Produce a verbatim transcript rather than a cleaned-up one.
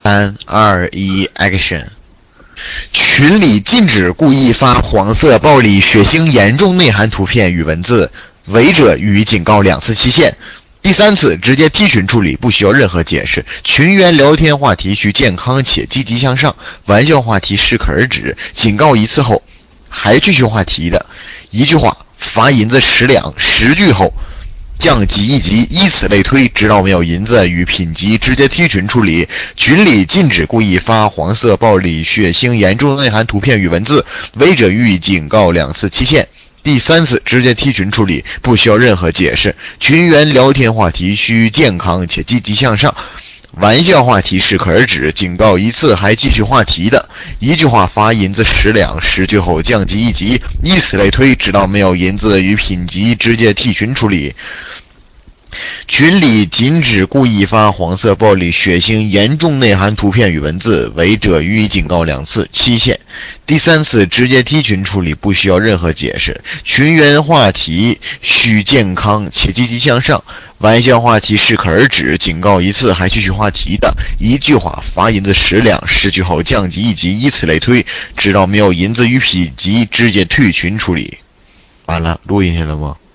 三二一 ，Action！ 群里禁止故意发黄色、暴力、血腥、严重内涵图片与文字，违者予以警告两次期限。第三次直接踢群处理，不需要任何解释。群员聊天话题需健康且积极向上，玩笑话题适可而止。警告一次后还继续话题的，一句话罚银子十两，十句后降级一级，以此类推，直到没有银子与品级，直接踢群处理。群里禁止故意发黄色、暴力、血腥、严重内涵图片与文字，违者予以警告两次期限。第三次直接踢群处理，不需要任何解释。群员聊天话题需健康且积极向上，玩笑话题适可而止。警告一次还继续话题的，一句话罚银子十两，十句后降级一级，以此类推，直到没有银子与品级，直接踢群处理。群里禁止故意发黄色、暴力、血腥、严重内涵图片与文字，违者予以警告两次，期限。第三次直接踢群处理，不需要任何解释。群员话题需健康且积极向上，玩笑话题适可而止。警告一次还继续话题的，一句话罚银子十两，十句后降级一级，以此类推，直到没有银子与品级，直接退群处理。完了，录进去了吗？